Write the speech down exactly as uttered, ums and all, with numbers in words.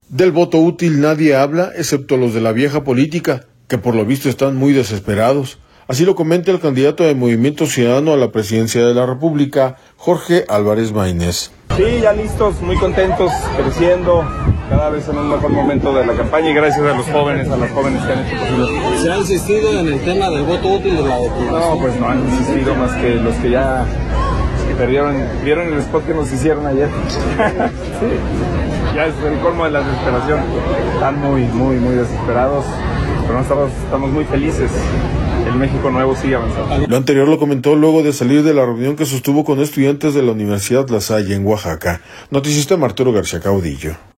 Del voto útil nadie habla, excepto los de la vieja política, que por lo visto están muy desesperados. Así lo comenta el candidato de Movimiento Ciudadano a la presidencia de la República, Jorge Álvarez Maínez. Sí, ya listos, muy contentos, creciendo, cada vez en un mejor momento de la campaña y gracias a los jóvenes, a las jóvenes que han hecho posible. ¿Se ha insistido en el tema del voto útil de la depuración? No, pues no han insistido más que los que ya perdieron, vieron el spot que nos hicieron ayer. Sí, ya es el colmo de la desesperación. Están muy, muy, muy desesperados, pero no estamos, estamos muy felices. El México nuevo sigue avanzando. Lo anterior lo comentó luego de salir de la reunión que sostuvo con estudiantes de la Universidad La Salle en Oaxaca. Noticista Arturo García Caudillo.